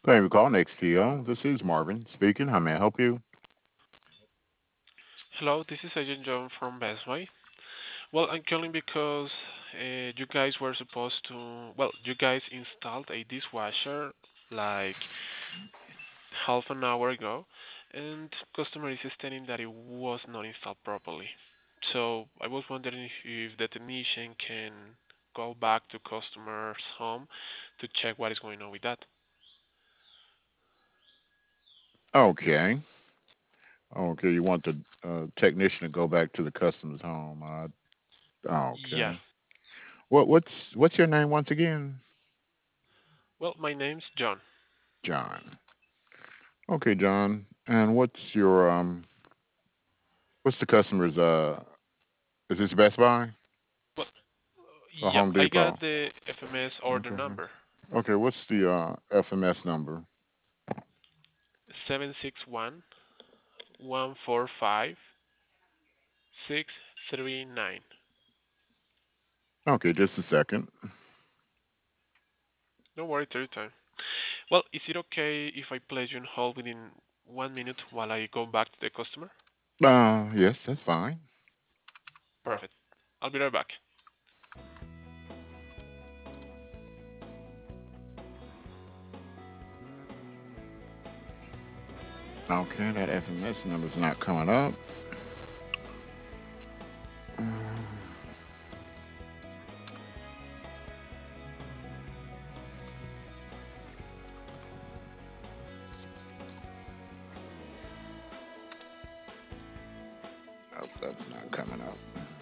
Thank you for calling XTO. This is Marvin speaking. How may I help you? Hello, this is Agent John from Best Buy. Well, I'm calling because you guys were supposed to, you guys installed a dishwasher like half an hour ago, and customer is stating that it was not installed properly. So I was wondering if the technician can go back to customer's home to check what is going on with that. Okay. Okay. You want the technician to go back to the customer's home. Yeah. Okay. What's your name once again? Well, my name's John. John. Okay, John. And what's the customer's is this Best Buy Well, or yep, Home I got Depot? the FMS order Okay. number. Okay. What's the FMS number? 761-145-639. Okay, just a second. Don't worry, take your time. Well, is it okay if I place you on hold within 1 minute while I go back to the customer? Yes, that's fine. Perfect. I'll be right back. Okay, that FMS number's not coming up. Oh, that's not coming up.